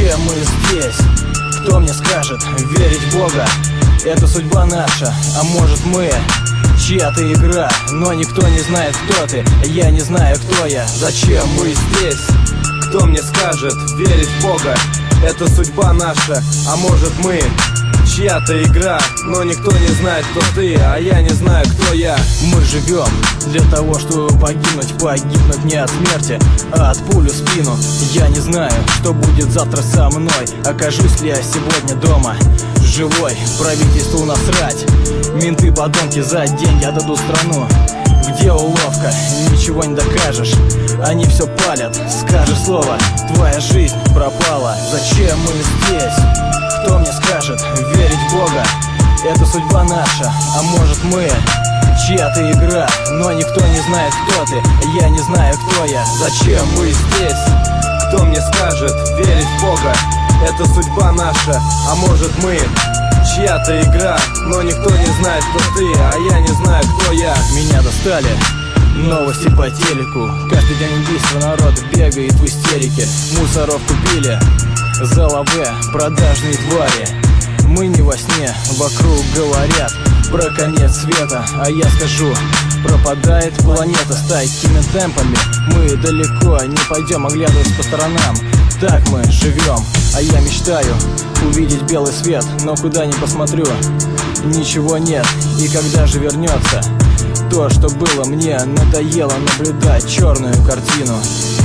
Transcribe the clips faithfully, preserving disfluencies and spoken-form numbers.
Зачем мы здесь? Кто мне скажет верить в Бога? Это судьба наша, а может мы чья-то игра, но никто не знает, кто ты, я не знаю, кто я. Зачем мы здесь? Кто мне скажет верить в Бога? Это судьба наша, а может мы чья-то игра, но никто не знает, кто ты, а я не знаю, кто я. Мы живем для того, чтобы погибнуть, погибнуть не от смерти, а от пули в спину. Я не знаю, что будет завтра со мной, окажусь ли я сегодня дома живой. Правительству насрать, менты подонки за деньги отдадут страну. Где уловка? Ничего не докажешь, они все палят. Скажешь слово, твоя жизнь пропала. Зачем мы здесь? Кто мне скажет верить в Бога? Это судьба наша, а может мы чья-то игра, но никто не знает, кто ты, я не знаю, кто я. Зачем мы здесь? Кто мне скажет верить в Бога? Это судьба наша, а может мы чья-то игра, но никто не знает, кто ты, а я не знаю, кто я. Меня достали новости по телеку, каждый день убийство, народ бегает в истерике. Мусоров купили за лаве продажные твари. Мы не во сне, вокруг говорят про конец света, а я скажу, пропадает планета с такими темпами. Мы далеко не пойдем, оглядываясь по сторонам. Так мы живем, а я мечтаю увидеть белый свет, но куда ни посмотрю, ничего нет. И когда же вернется то, что было, мне надоело наблюдать черную картину.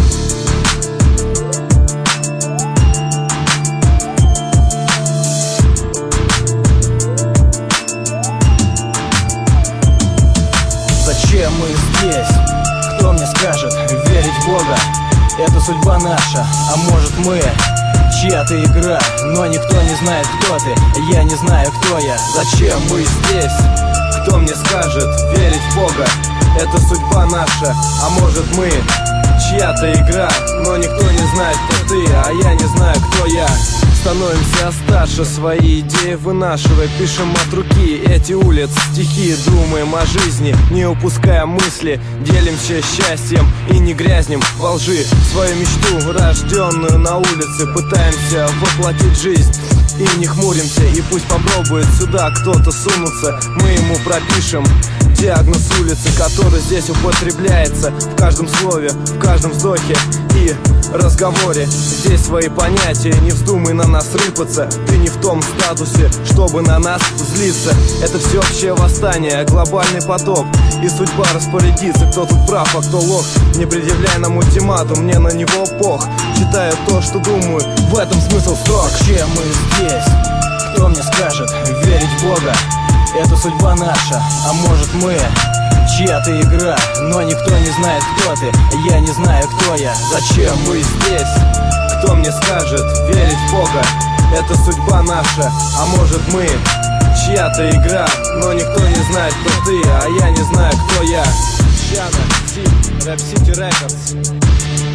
Зачем мы здесь? Кто мне скажет верить в Бога? Это судьба наша, а может мы чья-то игра, но никто не знает, кто ты, я не знаю, кто я. Зачем мы здесь? Кто мне скажет верить в Бога? Это судьба наша, а может мы чья-то игра, но никто не знает, кто ты, а я не знаю, кто я. Становимся старше, свои идеи вынашивая, пишем от руки эти улиц стихи, думаем о жизни, не упуская мысли, делимся счастьем и не грязнем во лжи. Свою мечту, рожденную на улице, пытаемся воплотить жизнь и не хмуримся. И пусть попробует сюда кто-то сунуться, мы ему пропишем диагноз улицы, который здесь употребляется в каждом слове, в каждом вздохе и разговоре. Здесь свои понятия, не вздумай на нас рыпаться. Ты не в том статусе, чтобы на нас злиться. Это всеобщее восстание, глобальный потоп, и судьба распорядится, кто тут прав, а кто лох. Не предъявляй нам ультиматум, мне на него пох. Читаю то, что думаю, в этом смысл строк. Зачем мы здесь? Кто мне скажет верить в Бога? Это судьба наша, а может мы чья-то игра, но никто не знает, кто ты, я не знаю, кто я. Зачем мы здесь? Кто мне скажет верить в Бога? Это судьба наша, а может мы чья-то игра, но никто не знает, кто ты, а я не знаю, кто я. Чана, Тим, Рэп Сити Рекордс.